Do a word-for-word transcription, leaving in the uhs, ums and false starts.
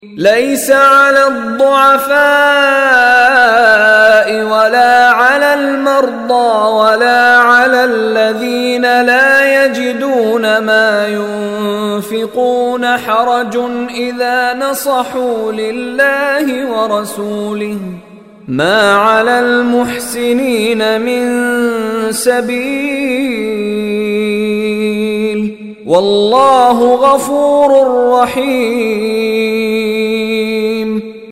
ليس على الضعفاء ولا على المرضى ولا على الذين لا يجدون ما ينفقون حرج إذا نصحوا لله ورسوله ما على المحسنين من سبيل والله غفور رحيم.